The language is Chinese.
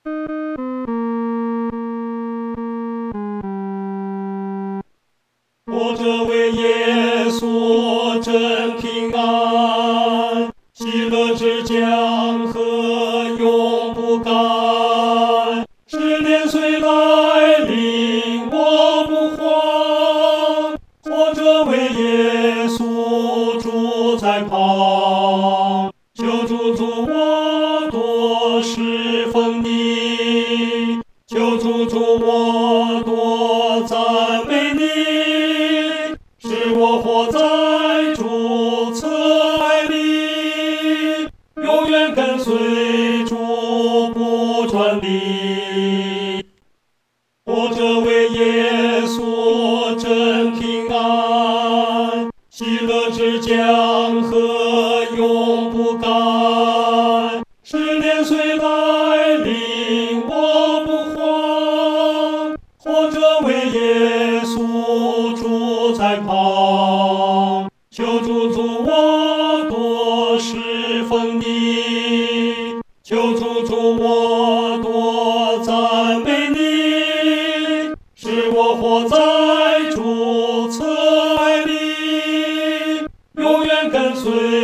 我这为耶稣真平安，喜乐之江河永不干。试炼虽来临，我不慌。我这为耶稣住在旁，求主我多侍奉你，求主我多赞美你，使我活在主慈爱里，永远跟随主不转离。我这为耶稣真平安，喜乐之江河永不干。试炼虽来临，我不慌。我这为耶稣住在旁，求主我多侍奉你，求主我多赞美你，使我活在主慈爱里，永远跟随